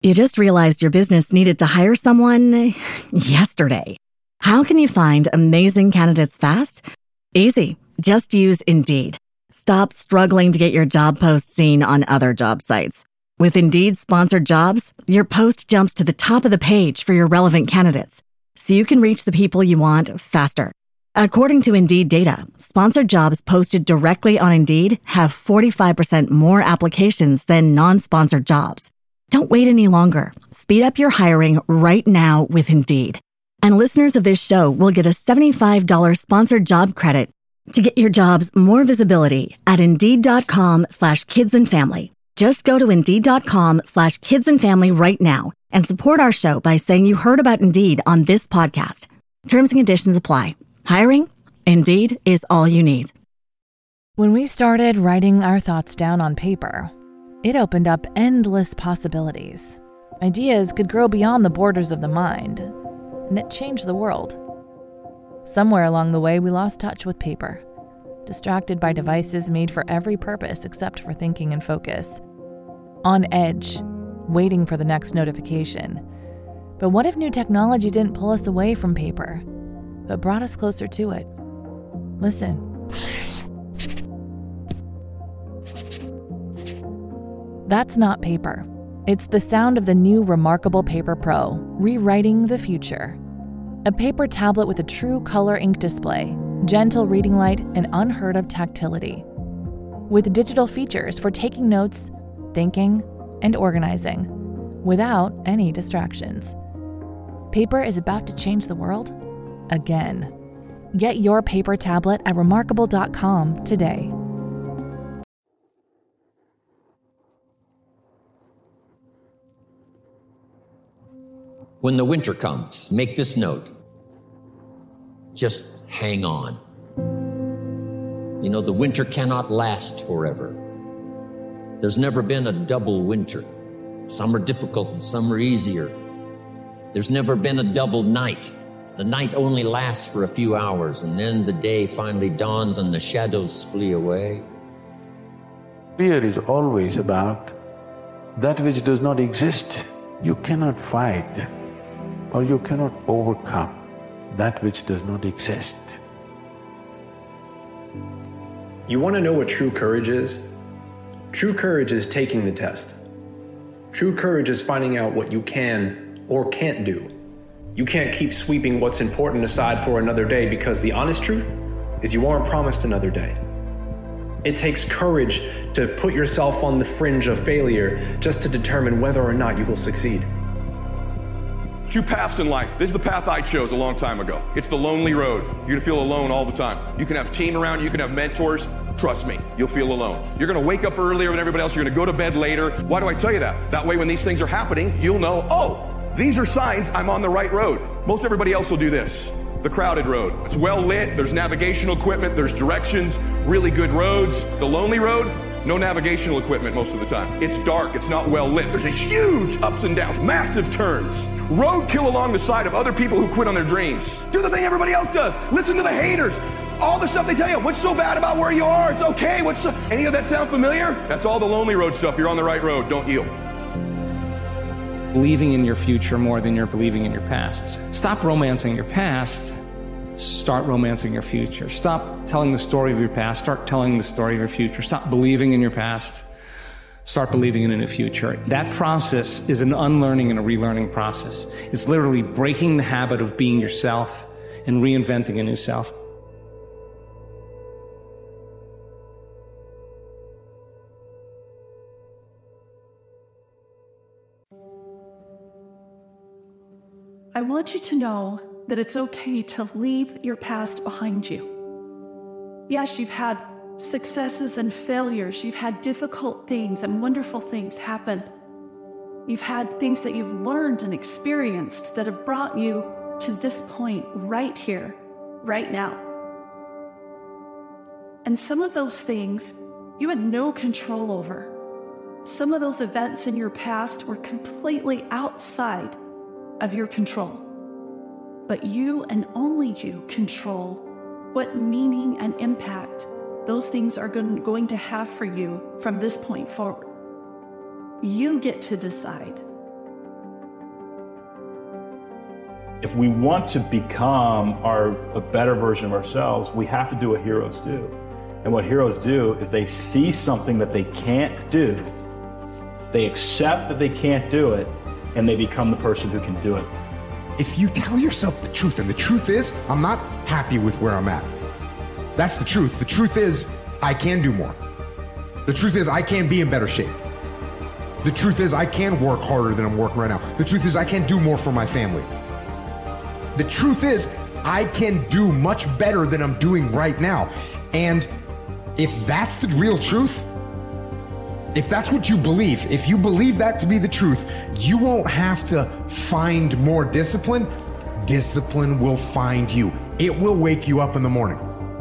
You just realized your business needed to hire someone yesterday. How can you find amazing candidates fast? Easy. Just use Indeed. Stop struggling to get your job post seen on other job sites. With Indeed sponsored jobs, your post jumps to the top of the page for your relevant candidates, so you can reach the people you want faster. According to Indeed data, sponsored jobs posted directly on Indeed have 45% more applications than non-sponsored jobs. Don't wait any longer. Speed up your hiring right now with Indeed. And listeners of this show will get a $75 sponsored job credit to get your jobs more visibility at Indeed.com/kidsandfamily. Just go to Indeed.com/kidsandfamily right now and support our show by saying you heard about Indeed on this podcast. Terms and conditions apply. Hiring? Indeed is all you need. When we started writing our thoughts down on paper, it opened up endless possibilities. Ideas could grow beyond the borders of the mind, and it changed the world. Somewhere along the way, we lost touch with paper, distracted by devices made for every purpose except for thinking and focus. On edge, waiting for the next notification. But what if new technology didn't pull us away from paper, but brought us closer to it? Listen. That's not paper. It's the sound of the new Remarkable Paper Pro, rewriting the future. A paper tablet with a true color ink display, gentle reading light, and unheard of tactility. With digital features for taking notes, thinking, and organizing, without any distractions. Paper is about to change the world again. Get your paper tablet at remarkable.com today. When the winter comes, make this note. Just hang on. You know, the winter cannot last forever. There's never been a double winter. Some are difficult and some are easier. There's never been a double night. The night only lasts for a few hours, and then the day finally dawns and the shadows flee away. Fear is always about that which does not exist. You cannot fight or you cannot overcome that which does not exist. You want to know what true courage is? True courage is taking the test. True courage is finding out what you can or can't do. You can't keep sweeping what's important aside for another day, because the honest truth is you aren't promised another day. It takes courage to put yourself on the fringe of failure just to determine whether or not you will succeed. Two paths in life. This is the path I chose a long time ago. It's the lonely road. You're gonna feel alone all the time. You can have a team around you, you can have mentors. Trust me, you'll feel alone. You're gonna wake up earlier than everybody else, you're gonna go to bed later. Why do I tell you that? That way when these things are happening, you'll know, oh, these are signs I'm on the right road. Most everybody else will do this. The crowded road. It's well lit, there's navigational equipment, there's directions, really good roads. The lonely road, no navigational equipment most of the time. It's dark, it's not well lit. There's a huge ups and downs, massive turns. Roadkill along the side of other people who quit on their dreams. Do the thing everybody else does. Listen to the haters. All the stuff they tell you. What's so bad about where you are? It's okay. Any of that sound familiar? That's all the lonely road stuff. You're on the right road. Don't yield. Believing in your future more than you're believing in your past. Stop romancing your past. Start romancing your future. Stop telling the story of your past. Start telling the story of your future. Stop believing in your past. Start believing in the future. That process is an unlearning and a relearning process. It's literally breaking the habit of being yourself and reinventing a new self. I want you to know that it's okay to leave your past behind you. Yes, you've had successes and failures. You've had difficult things and wonderful things happen. You've had things that you've learned and experienced that have brought you to this point right here, right now. And some of those things you had no control over. Some of those events in your past were completely outside of your control. But you and only you control what meaning and impact those things are going to have for you from this point forward. You get to decide If we want to become a better version of ourselves, we have to do what heroes do. And what heroes do is they see something that they can't do, they accept that they can't do it, and they become the person who can do it. If you tell yourself the truth, and the truth is, I'm not happy with where I'm at. That's the truth. The truth is, I can do more. The truth is, I can be in better shape. The truth is, I can work harder than I'm working right now. The truth is, I can do more for my family. The truth is, I can do much better than I'm doing right now. And if that's the real truth, if that's what you believe, if you believe that to be the truth, you won't have to find more discipline. Discipline will find you. It will wake you up in the morning.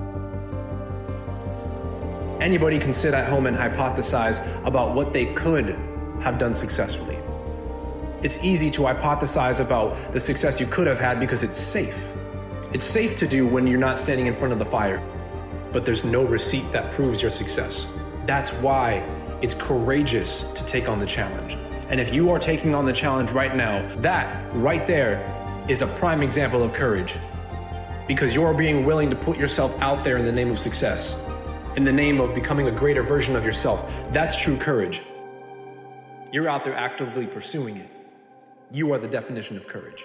Anybody can sit at home and hypothesize about what they could have done successfully. It's easy to hypothesize about the success you could have had because it's safe. It's safe to do when you're not standing in front of the fire, but there's no receipt that proves your success. That's why it's courageous to take on the challenge. And if you are taking on the challenge right now, that right there is a prime example of courage, because you're being willing to put yourself out there in the name of success, in the name of becoming a greater version of yourself. That's true courage. You're out there actively pursuing it. You are the definition of courage.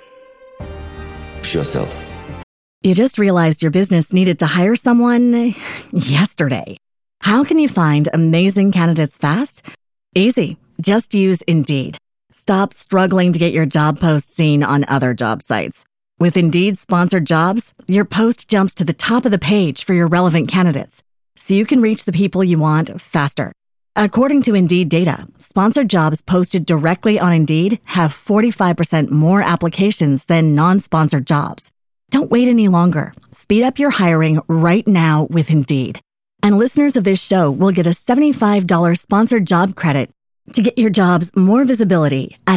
Push yourself. You just realized your business needed to hire someone yesterday. How can you find amazing candidates fast? Easy. Just use Indeed. Stop struggling to get your job post seen on other job sites. With Indeed sponsored jobs, your post jumps to the top of the page for your relevant candidates, so you can reach the people you want faster. According to Indeed data, sponsored jobs posted directly on Indeed have 45% more applications than non-sponsored jobs. Don't wait any longer. Speed up your hiring right now with Indeed. And listeners of this show will get a $75 sponsored job credit to get your jobs more visibility at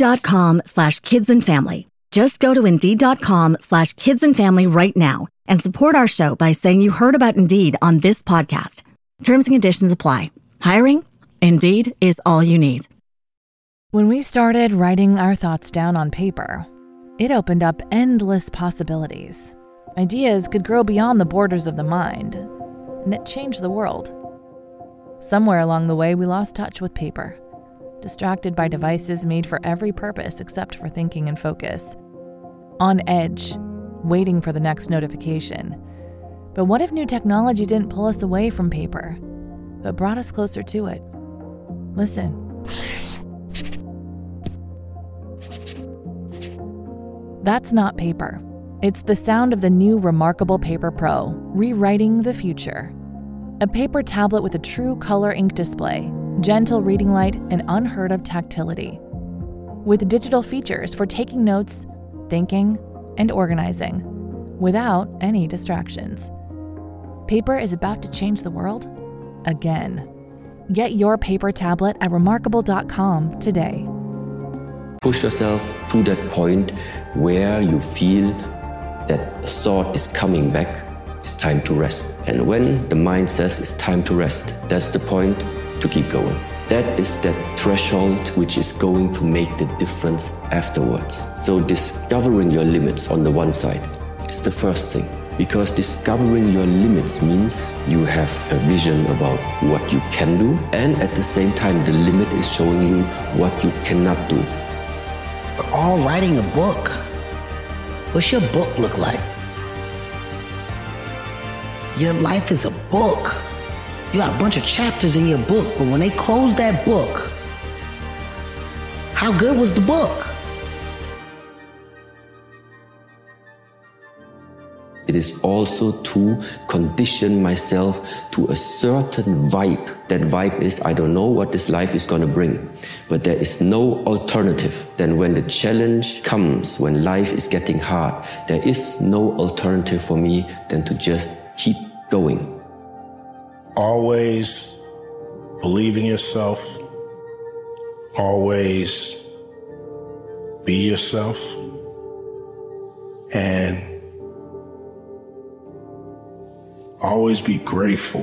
Indeed.com/kidsandfamily. Just go to Indeed.com/kidsandfamily right now and support our show by saying you heard about Indeed on this podcast. Terms and conditions apply. Hiring? Indeed is all you need. When we started writing our thoughts down on paper, it opened up endless possibilities. Ideas could grow beyond the borders of the mind, and it changed the world. Somewhere along the way, we lost touch with paper, distracted by devices made for every purpose except for thinking and focus. On edge, waiting for the next notification. But what if new technology didn't pull us away from paper, but brought us closer to it? Listen. That's not paper. It's the sound of the new Remarkable Paper Pro, rewriting the future. A paper tablet with a true color ink display, gentle reading light, and unheard of tactility. With digital features for taking notes, thinking, and organizing, without any distractions. Paper is about to change the world again. Get your paper tablet at remarkable.com today. Push yourself to that point where you feel that thought is coming back. It's time to rest. And when the mind says it's time to rest, that's the point to keep going. That is that threshold which is going to make the difference afterwards. So discovering your limits on the one side is the first thing. Because discovering your limits means you have a vision about what you can do, and at the same time the limit is showing you what you cannot do. We're all writing a book. What's your book look like? Your life is a book. You got a bunch of chapters in your book, but when they close that book, how good was the book? It is also to condition myself to a certain vibe. That vibe is, I don't know what this life is going to bring, but there is no alternative. Then when the challenge comes, when life is getting hard, there is no alternative for me than to just keep going. Always believe in yourself. Always be yourself. And always be grateful.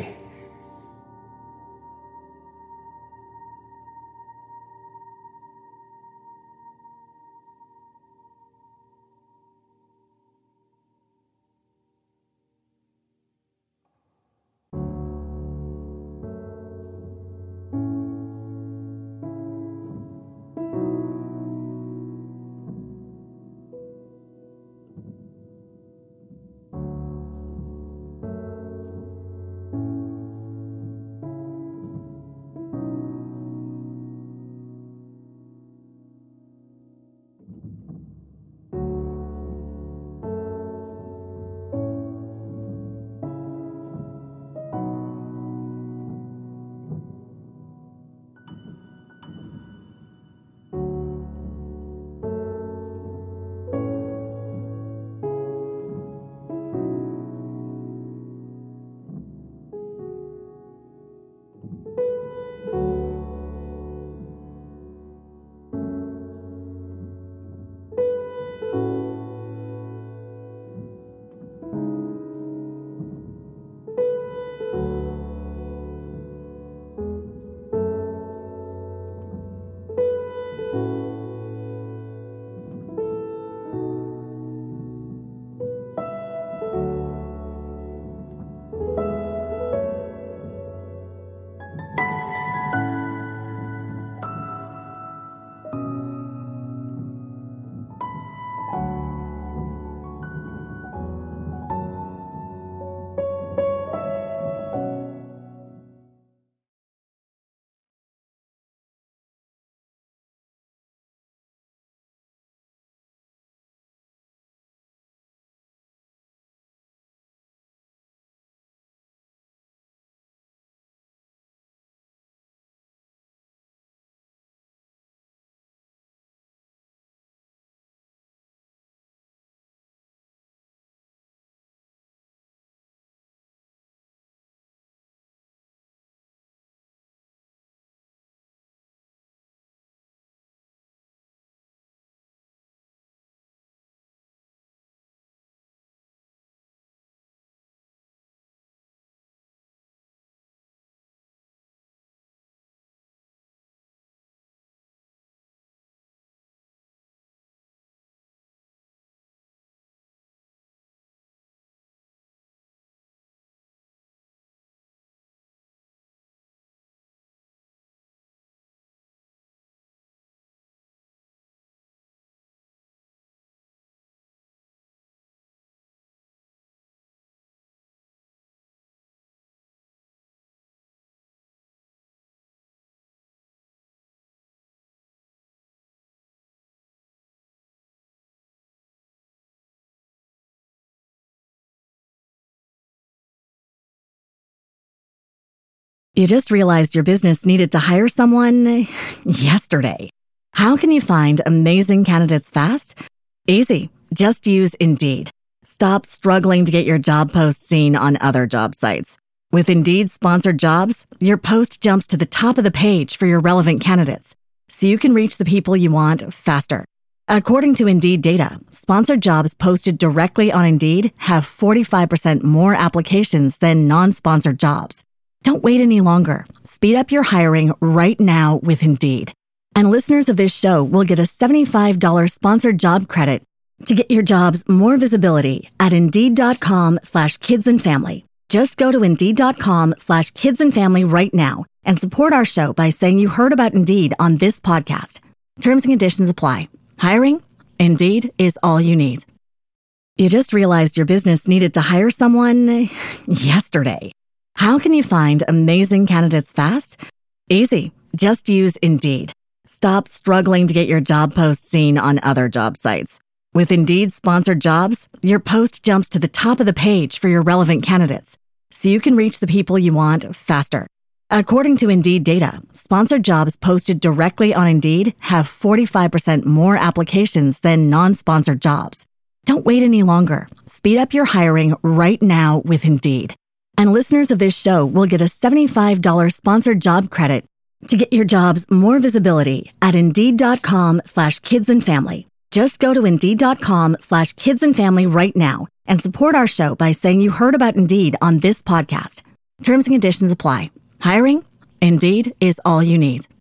You just realized your business needed to hire someone yesterday. How can you find amazing candidates fast? Easy. Just use Indeed. Stop struggling to get your job post seen on other job sites. With Indeed sponsored jobs, your post jumps to the top of the page for your relevant candidates, so you can reach the people you want faster. According to Indeed data, sponsored jobs posted directly on Indeed have 45% more applications than non-sponsored jobs. Don't wait any longer. Speed up your hiring right now with Indeed. And listeners of this show will get a $75 sponsored job credit to get your jobs more visibility at Indeed.com/kidsandfamily. Just go to Indeed.com/kidsandfamily right now and support our show by saying you heard about Indeed on this podcast. Terms and conditions apply. Hiring? Indeed is all you need. You just realized your business needed to hire someone yesterday. How can you find amazing candidates fast? Easy. Just use Indeed. Stop struggling to get your job post seen on other job sites. With Indeed sponsored jobs, your post jumps to the top of the page for your relevant candidates, so you can reach the people you want faster. According to Indeed data, sponsored jobs posted directly on Indeed have 45% more applications than non-sponsored jobs. Don't wait any longer. Speed up your hiring right now with Indeed. And listeners of this show will get a $75 sponsored job credit to get your jobs more visibility at Indeed.com/kidsandfamily. Just go to Indeed.com/kidsandfamily right now and support our show by saying you heard about Indeed on this podcast. Terms and conditions apply. Hiring? Indeed is all you need.